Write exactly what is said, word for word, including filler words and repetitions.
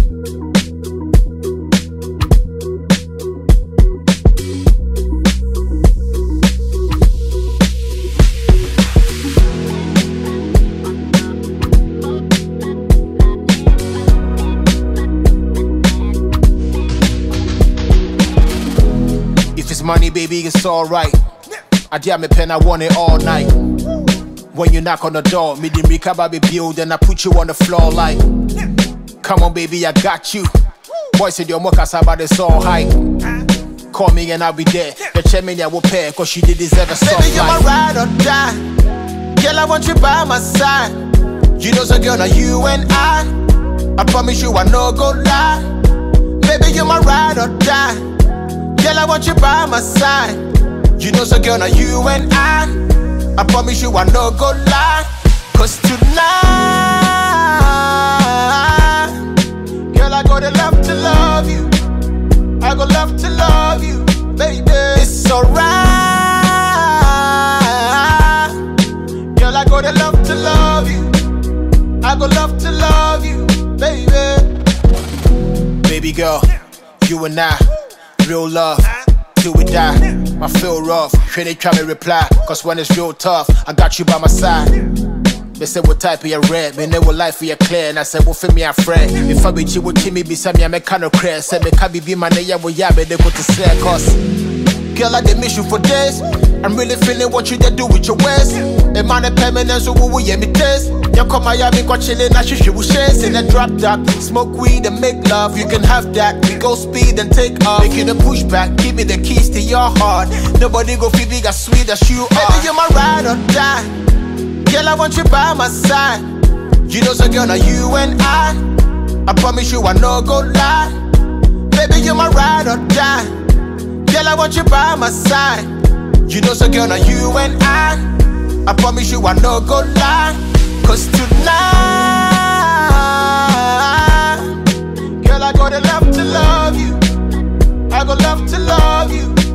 If it's money, baby, it's alright. I damn me pen, I want it all night. When you knock on the door, me the Rika baby build, then I put you on the floor like, come on, baby, I got you. Boy said your mocha about this all hype. Call me and I'll be there. The chairman I will pay, cause she did deserve a song. Baby, you're my ride or die. Girl, I want you by my side. You know, so girl, now you and I. I promise you I no go lie. Baby, you're my ride or die. Girl, I want you by my side. You know, so girl, now you and I. I promise you I no go lie. Cause tonight, girl, I go to love to love you. I go love to love you, baby. It's alright. Girl, I go to love to love you. I go love to love you, baby. Baby girl, you and I, real love, till we die. I feel rough, sure they try me reply. Cause when it's real tough, I got you by my side. They said what type of your red, man, they will life for your clear. And I said, well, for me, I'm friend. If I be you, what me beside me, I'm a kind of crazy. Said, me can't be my name, well, yeah, but they go to say, cause girl, I did miss you for days. I'm really feeling what you did do with your ways. A man of permanence, so who will you me taste? You come Miami, go chillin', I should shoot shares in a drop top. Smoke weed and make love, you can have that. We go speed and take off. Make it a pushback, give me the keys to your heart. Nobody go feel big as sweet as you are. Baby, you're my ride or die. Girl, I want you by my side. You know, so girl, now you and I. I promise you I no go lie. Baby, you're my ride or die. Girl, I want you by my side. You know, so girl, now you and I. I promise you I no go lie. Cause tonight, girl, I go to love to love you. I go love to love you.